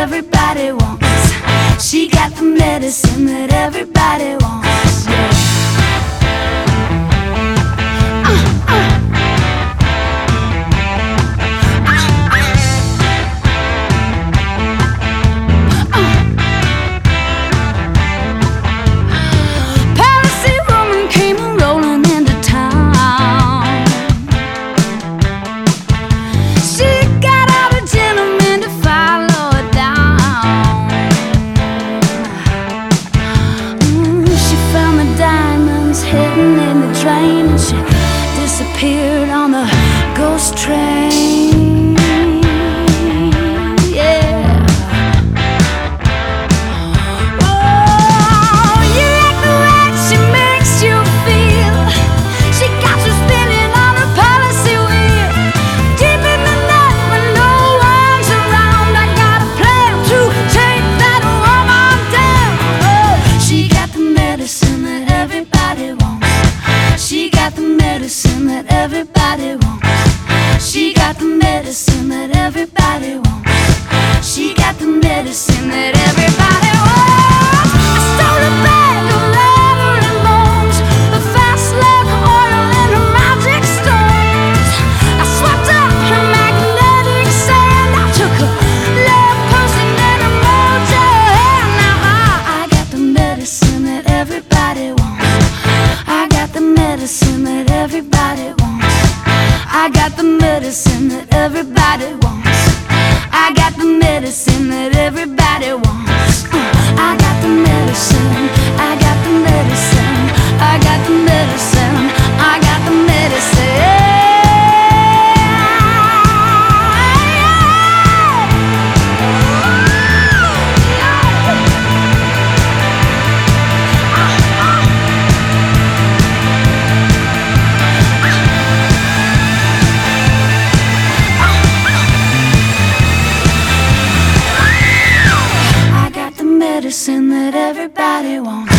everybody wants. She got the medicine that everybody wants. Yeah. Hidden in the drain, and she disappeared on the ghost train. Yeah. Oh, you like the way she makes you feel. She got you spinning on a policy wheel. Deep in the night when no one's around, I got a plan to take that woman down. Oh, she got the medicine that everybody wants. She got the medicine that everybody wants. She got the medicine that everybody wants. She got the medicine that everybody wants. I stole a bag of leather and bones, the fast leg oil and her magic stones. I swept up her magnetic sand. I took her love potion and a mojo hand. Now I got the medicine that everybody wants. I got the medicine that everybody wants. I got the medicine that everybody wants. I got the medicine that everybody wants. I got the medicine. I got the medicine. I got the medicine. I got the medicine. Medicine that everybody wants.